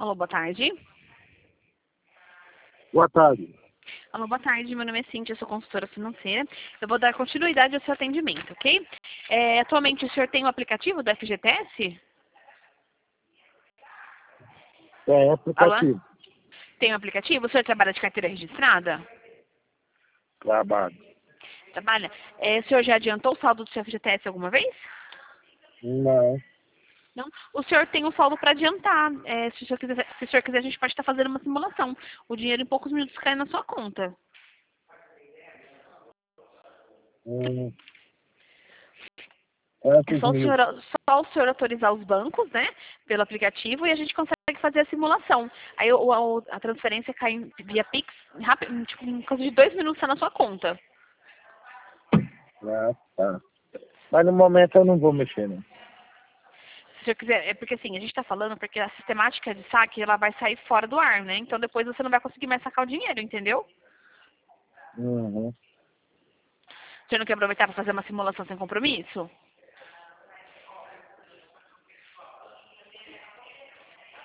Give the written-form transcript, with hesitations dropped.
Alô, boa tarde. Boa tarde. Alô, boa tarde. Meu nome é Cíntia, eu sou consultora financeira. Eu vou dar continuidade ao seu atendimento, ok? Atualmente o senhor tem o aplicativo do FGTS? É Alô? aplicativo. Tem o aplicativo? O senhor trabalha de carteira registrada? Trabalho. Trabalha. O senhor já adiantou o saldo do seu FGTS alguma vez? Não. Não? O senhor tem um saldo para adiantar. Se o senhor quiser, a gente pode estar fazendo uma simulação. O dinheiro em poucos minutos cai na sua conta. É Quantos só mil? só o senhor autorizar os bancos, né, pelo aplicativo, e a gente consegue fazer a simulação. Aí a transferência cai via Pix, rápido, tipo, em coisa de 2 minutos está na sua conta. Ah, tá. Mas no momento eu não vou mexer, não. Se o senhor quiser, é porque assim, a gente está falando porque a sistemática de saque, ela vai sair fora do ar, né? Então depois você não vai conseguir mais sacar o dinheiro, entendeu? Uhum. O senhor não quer aproveitar para fazer uma simulação sem compromisso?